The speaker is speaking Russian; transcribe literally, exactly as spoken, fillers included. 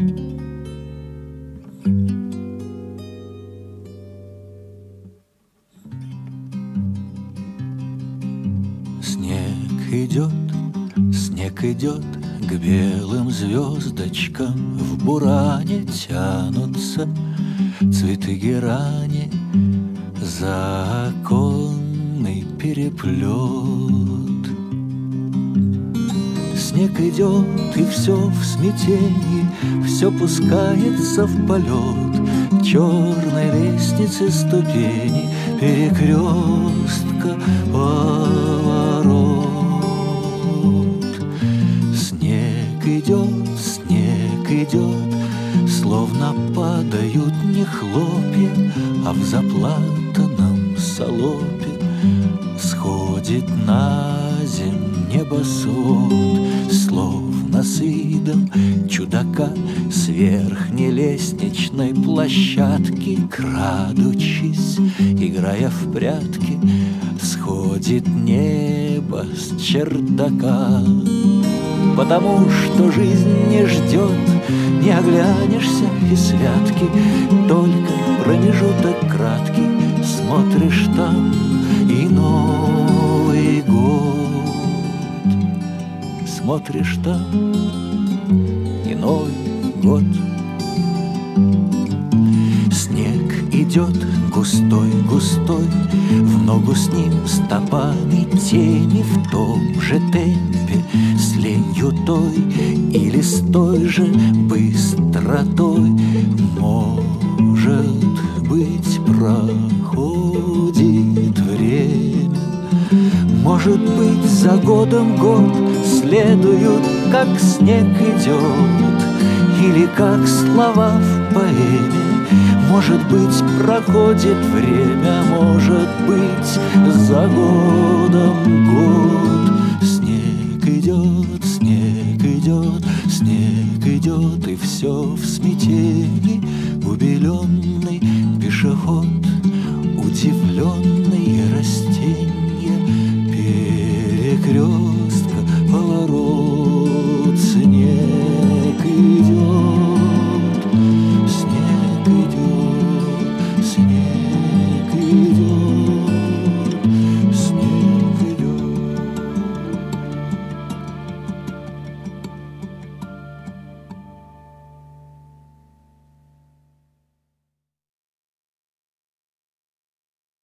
Снег идет, снег идет, к белым звездочкам в буране тянутся цветы герани, за оконный переплет. Снег идет, и все в смятении, все пускается в полет черной лестницы ступени, перекрестка, поворот. Снег идет, снег идет, словно падают не хлопья, а в заплатанном салопе сходит на земь небосвод, словно с видом чудака с верхней лестничной площадки, крадучись, играя в прятки, сходит небо с чердака. Потому что жизнь не ждет, не оглянешься и святки, только промежуток краткий, смотришь там и Новый год. Смотришь там и Новый год. Снег идет густой, густой, в ногу с ним стопами тени в том же темпе, с ленью той или с той же быстротой. Может быть, проходит время, может быть, за годом год следуют, как снег идет, или как слова в поэме. Может быть, проходит время, может быть, за годом год.